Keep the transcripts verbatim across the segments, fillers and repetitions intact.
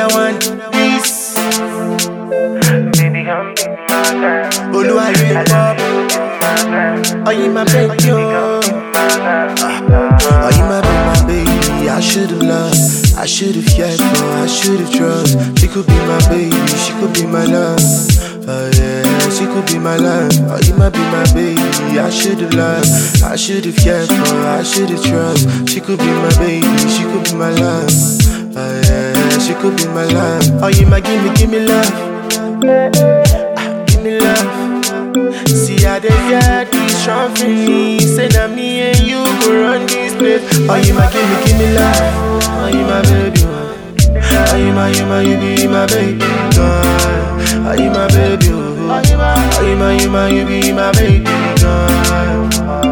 another one. Peace. Baby, come be my girl. Olu, I really pop. Are you my baby? Are you my baby, my baby? I should've loved, I should've cared for, I should've trusted. She could be my baby, she could be my love. Oh yeah, she could be my love. Oh, you might be my baby. I should've loved, I should've cared for, I should've trusted. She could be my baby, she could be my love. Oh yeah, she could be my love. Oh, you might give me, give me love. Ah, give me love. See how they get these strong feelings. Say that me and you could run this place. Oh, you might give me, give me love. Oh, you my baby. Oh, you my, you my, you be my baby girl. Oh, you my baby, oh, oh you my, you my, you be my baby girl.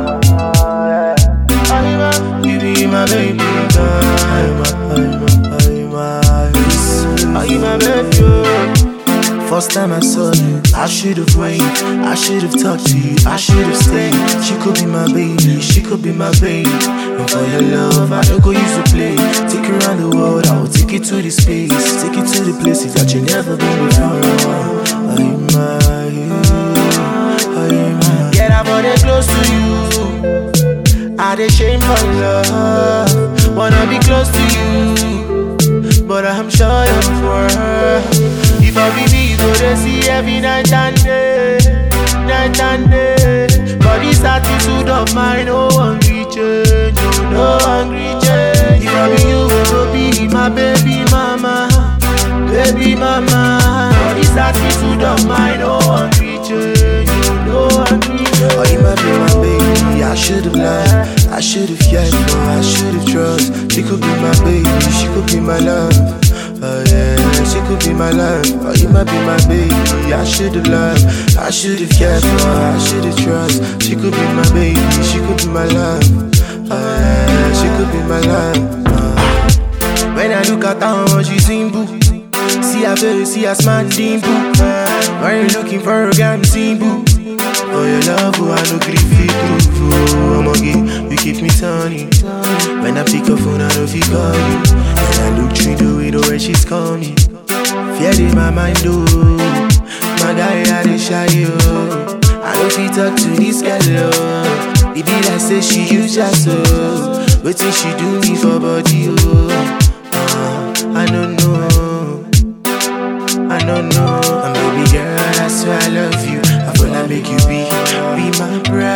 You be my baby girl. Oh, you my, oh, you my, oh, you my baby, oh. First time I saw you, I should've waited, I should've talked to you, I should've stayed. She could be my baby, she could be my baby. And for your love, I don't go use to play. Take her around the world, I will take you to the space. Take you to the places that you never been before. Are you my, are you my? Get I body close to you, I dey shame for love. Wanna be close to you, but I'm sure I'm for her. If I be me, go to see every night and day, night and day. But this attitude of mine, no one can change, no one can change. If I be you, go be my baby mama, baby mama. But this attitude of mine, no one can change, no one can change. Oh, you might be my baby, I should've loved, I should've cared for, I should've trusted. She could be my baby, she could be my love. Oh yeah, she could be my love. Oh, you might be my baby. I should've loved, I should've cared for, I should've trusted. She could be my baby, she could be my love. Oh yeah, she could be my love. Uh. When I look at her, she's simple. See her face, see her smile, dimple. Uh, when you looking for a girl, simple. Oh your love, oh I look griffy through. Oh my God, you keep me turning. When I pick up phone, I don't feel call you. And I look through the window when she's coming. Fear in my mind, oh. My guy, I dey shy, oh. I don't feel talk to this girl, oh. It be like say she use just so. But till she do me for body, oh. Uh, I don't know, I don't know. And baby girl, that's why I love you. I wanna make you be, be my bride.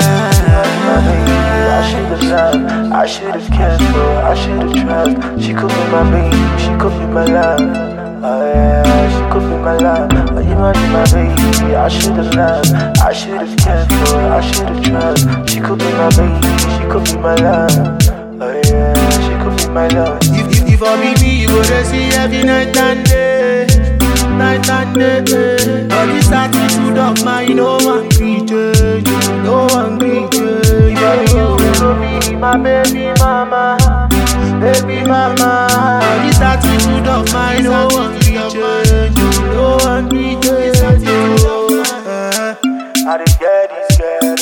I should've loved, I should've cared for, I should've trusted. She could be my baby, she could be my love. Oh yeah, she could be my love. Oh, you might be my baby. I should've loved, I should've cared for, I should've trusted. She could be my baby, she could be my love. Oh yeah, she could be my love. If, if, if I be me, you go to see every night and day, night and day. But this attitude of mine, no one can change, no one can change. If I be you, you go be my baby mama, baby mama. This attitude of mine, no one can change, no one can change. Uh, I didn't get this girl.